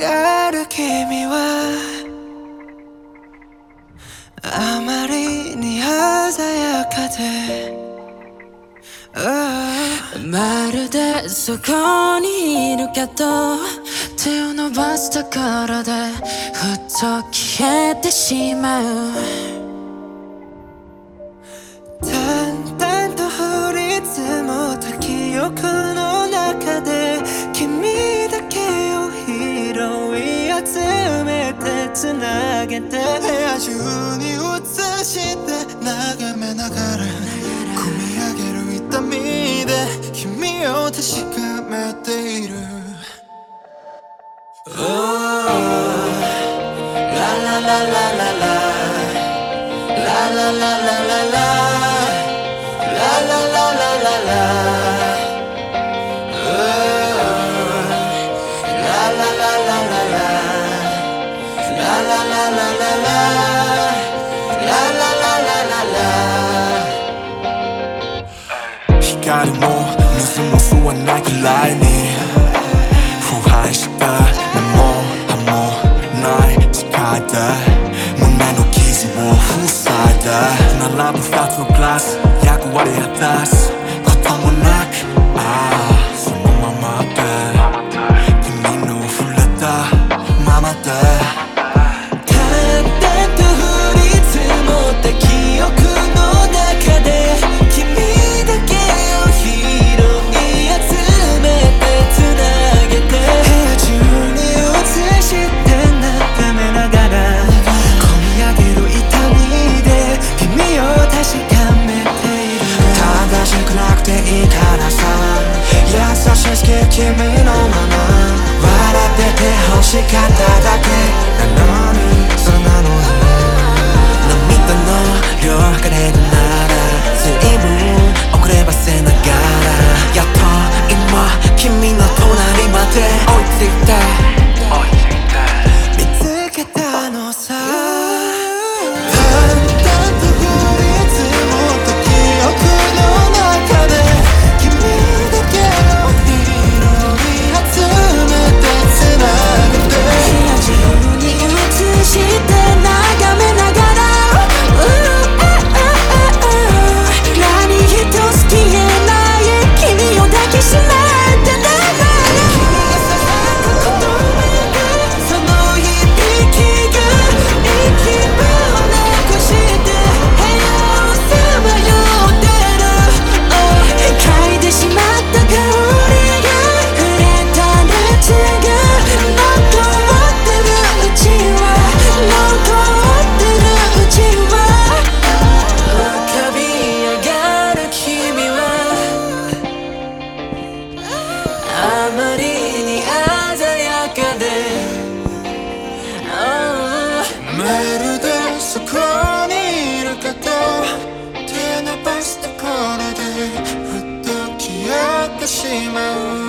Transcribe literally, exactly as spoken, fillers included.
がる君はあまりに鮮やかで、oh、まるでそこにいるけど手を伸ばすところでふっと消えてしまう。淡々と降り積もった記憶の中で君だけを拾い集めてつなげて部屋中に映して眺めながら込み上げる痛みで君を確かめている。 Oh、ラララララララララララ光も水も吸わないくらいに腐敗した目も歯もない世界で胸の傷を塞いで並ぶ二つのグラス役割果たすこともなく、ああそのままで君の触れたままで君のまま笑ってて欲しかっただけなのにそうなのに涙の量測れるなら随分遅ればせながらやっと今君の隣まで追いついて見つけたのさ。まるでそこにいるけど手伸ばすところでふっと消えてしまう。